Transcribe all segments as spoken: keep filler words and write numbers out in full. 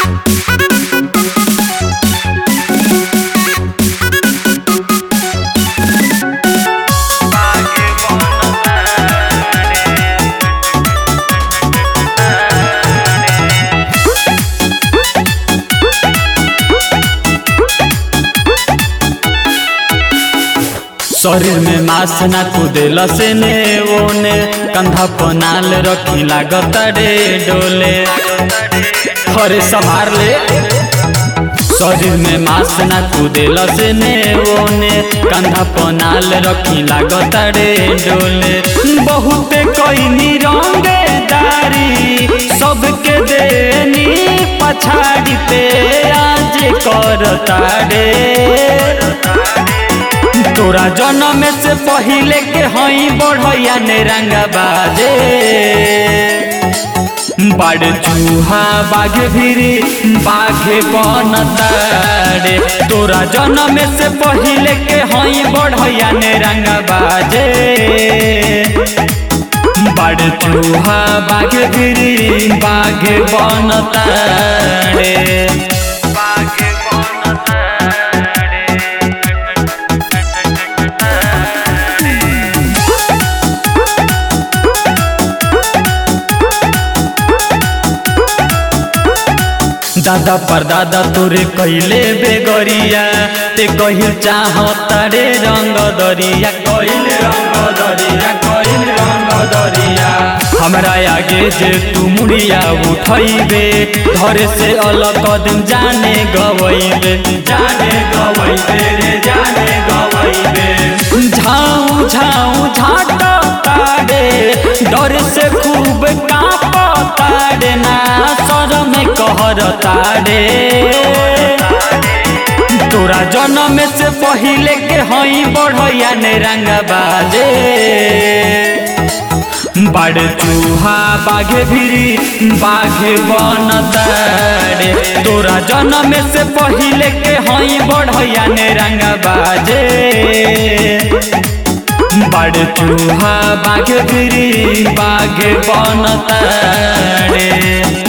शरीर में मांस ना कूदेला से ने ओने कंधा पनाल रखी लागत रे डोले हरे संभार ले। शरीर में मांस ना कूदेला से ने ओने कंधा पनाल रखी लागत रे डोले। बहुत कईनी रंगदारी सबके देनी पछाड़ी पे आज करता रे। तोरा जन्म से पहिले के हई बढ़िया ने रंगा बाजे बड़ चूहा बाघ भिरी बाघे बनतारे। तोरा जन्म से पहिले के हई बढ़िया ने रंगा बाजे बड़ चूहा बाघ भिरी बाघे बनतारे। दादा परदादा तोरे कहले बेगरिया ते कहिल चाहता रे रंग दरिया कहले रंग दरिया कहले रंग दरिया। हमरा आगे जे तू मुड़िया उठैबे धरे से अलग कदम जाने गवैबे जाने गवैबे रे जाने गवैबे। झाऊ झाऊ झाटा तारे डर से खूब कांपता रे ना शरम कहरता रे। तोरा जन्म से पहिले के हई बढ़िया ने रंग बाजे बड़ चूहा बाघे भिरी बाघे बनता रे। तोरा जन्म से पहिले के हई बढ़िया ने रंग बाजे बड़ चूहा बाघे भिरी बाघे बनता रे।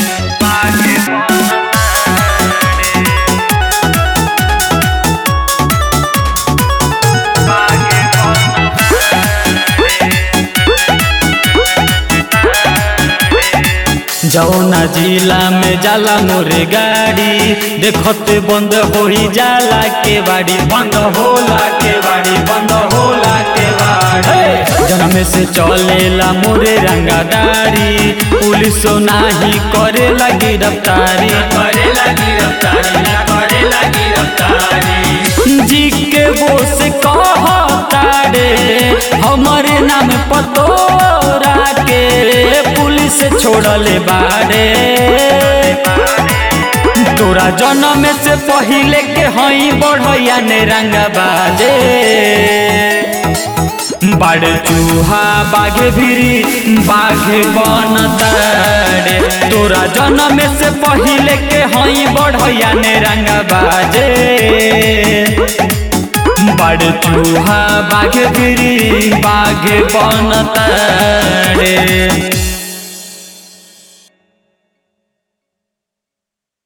जौना जिला में जाला मोरे गाड़ी देखते बंद हो जाला के बाड़ी बंद होला के बाड़ी बंद होला के बाड़ी। जन्म से चलेला मोरे रंगादारी पुलिस नाही करे लगी गिरफ्तारी करे लगी गिरफ्तारी करे लगी गिरफ्तारी। जी के वो से कहता रे हमारे नाम पतोरा के पुलिस छोड़ले बारे। तोरा जन्म से पहिले के हई बढ़िया ने रंग बाजे बड़ चूहा बाघे भिरी बाघे बनता रे। तोरा जन्म से पहिले के हई बढ़िया ने रंग बाजे बड़ चूहा बाघे भिरी बाघे बनता रे।